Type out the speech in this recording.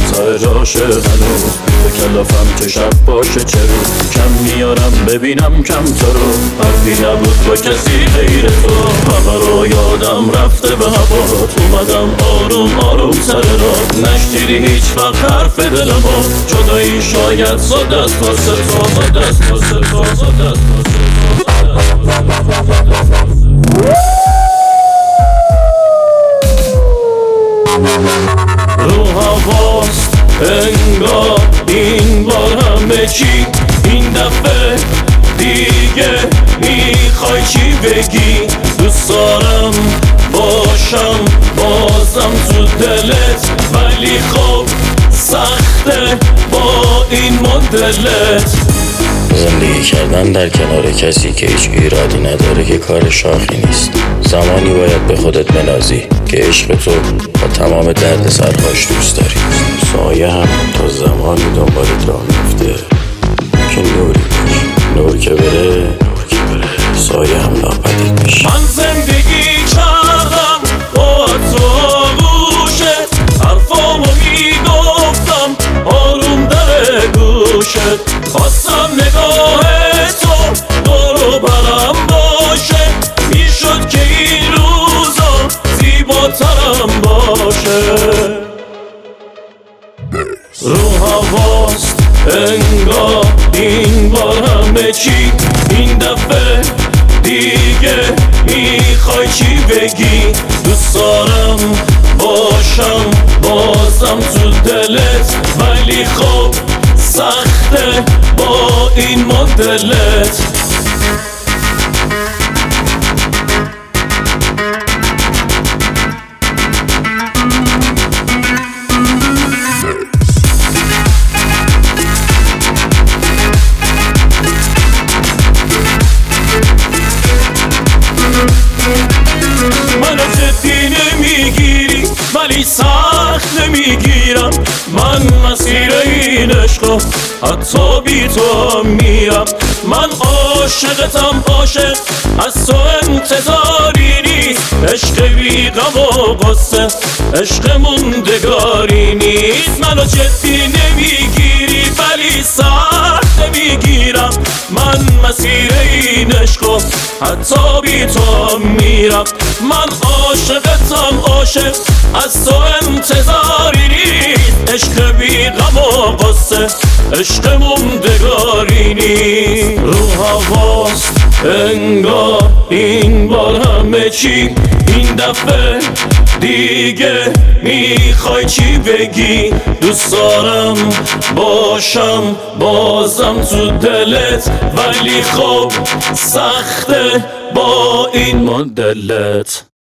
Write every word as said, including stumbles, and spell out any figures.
ته جاشه هنوز به کلافم که شب باشه چرا کم میارم ببینم کم تو رو حرفی نبود با کسی غیر تو همه رو یادم رفته به هوات اومدم آروم آروم سر را نشنیدی هیچ وقت حرف دلمو جدایی شاید صد است واسه تو صد است واسه تو صد است واسه رو هواست انگار این بار همه چی این دفعه دیگه میخوای چی بگی دوست دارم باشم بازم تو دلت ولی خب سخته با این مدلت زندگی کردن در کنار کسی که هیچ ایرادی نداره که کار شاخی نیست زمانی باید به خودت بنازی که عشق تو با تمام درد سرهاش دوست داری سایه هم تا زمانی دنبالت راه میفته که نوری باش نور که بره نور که بره سایه هم ناپدید میشه من زندگی کردم با تو گوشت حرفامو میگفتم آروم در گوشت خواستم نگاه تو دورو برم باشه میشد که این روزا زیباترم باشه رو هواست انگار این بار همه چی این دفعه دیگه میخوای چی بگی دوست دارم باشم بازم تو دلت ولی خب سخته با این مدلت منو جدی نمیگیری ولی سخت نمیگیرم من مسیر این عشقا حتی بی تو میرم من عاشقتم عاشق از تو انتظاری نیست عشق بی غم و غصه عشق موندگاری نیست منو جدی نمیگیری ولی سخت نمیگیرم من مسیر این عشقا حتی بی تو میرم من عاشقتم عاشق از تو انتظاری نیست عشق بی غم و غصه عشق موندگاری نیست رو هواست انگار این بار همه چی این دفعه دیگه میخوای چی بگی دوست دارم باشم بازم تو دلت ولی خب سخته با این مدلت